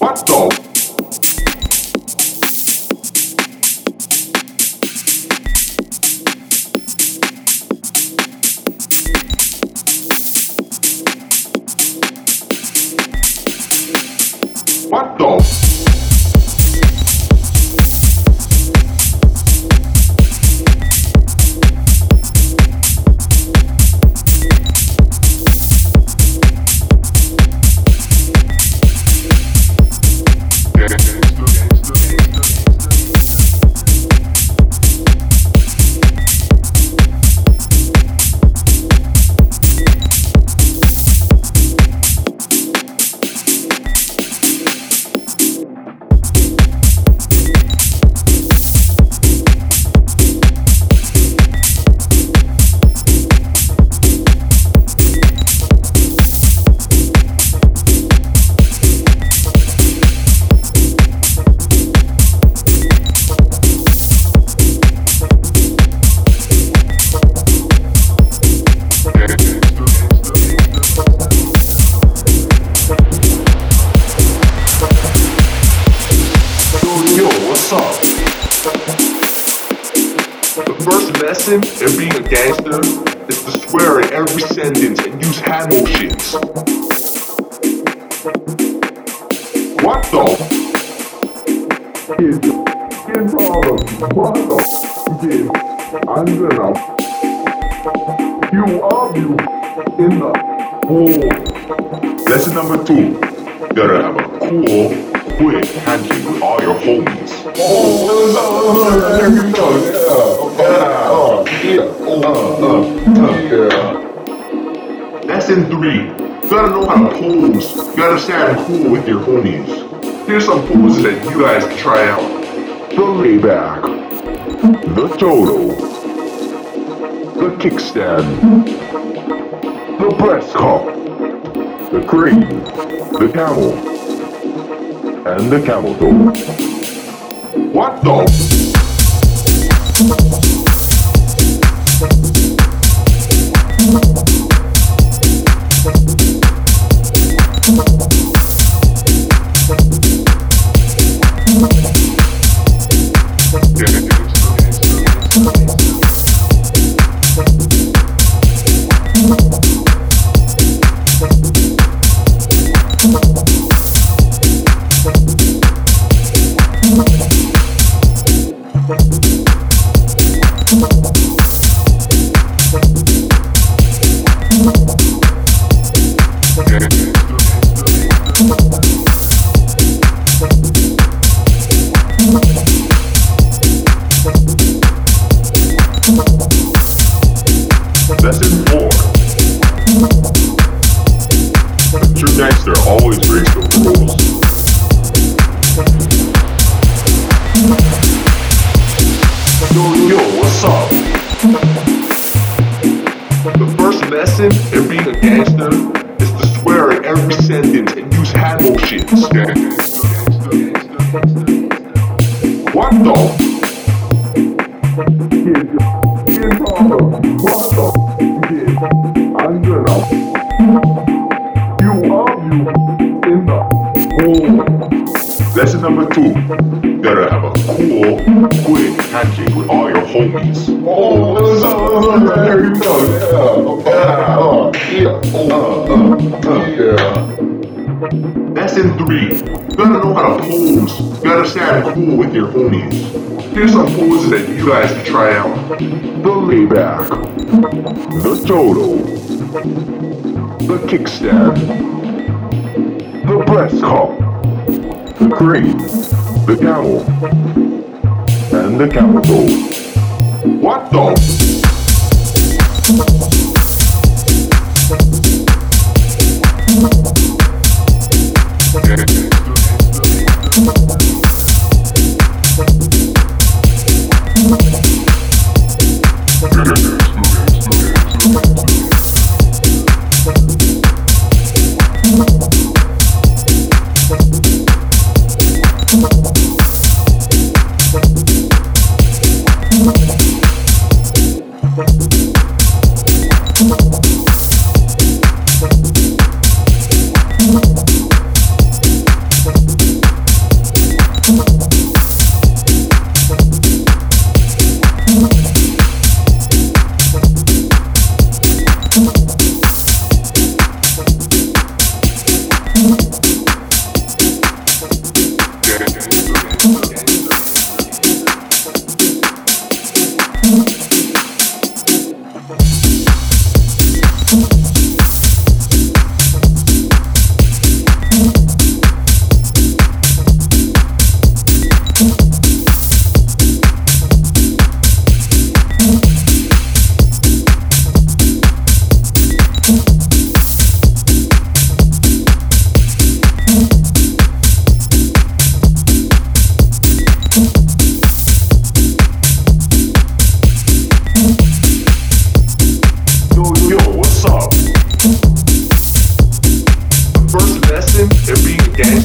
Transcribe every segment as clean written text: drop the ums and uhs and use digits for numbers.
What the? What the? The first lesson in being a gangster is to swear in every sentence and use hand motions. What the? Kid problem. What the? Kid, I'm gonna you in the hole. Lesson number 2. You gotta have a cool, quick handshake with all your homies. There you go. Lesson 3. You gotta know how to pose. You gotta stand cool with your homies. Here's some poses that you guys can try out. The layback, the toto, the kickstand, the breast cup, the crane, the camel, and the camel toe. What the? Lesson 4. A true gangster always breaks the rules. Yo, what's up? The first lesson in being a gangster is to swear in every sentence and use hand motions. What the? I'm gonna you in the hole. Lesson number 2. You gotta have a cool, quick handshake with all your homies. There you go. Lesson 3. You gotta know how to pose. You gotta stand cool with your homies. Here's some poses that you guys can try out. The layback, the toto, the kickstand, the breast cup, the crane, the camel, and the camel toe. What the?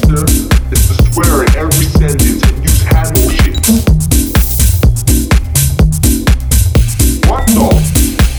gangster is to swear in every sentence and use hand motions. What the?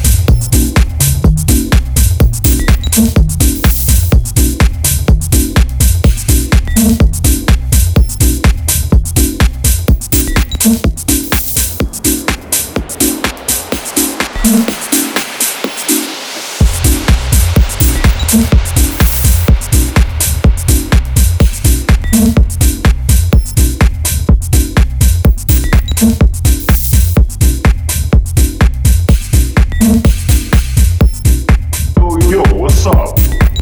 Yo, what's up?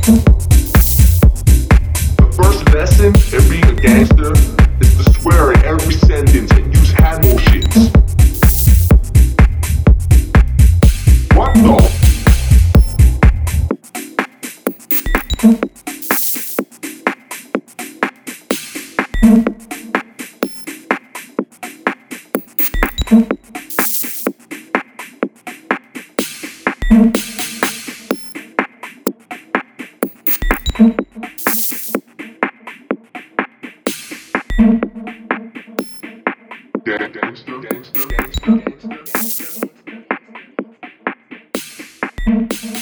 The first lesson in being a gangster is to swear in every sentence and use hand motions. What the? Gangster.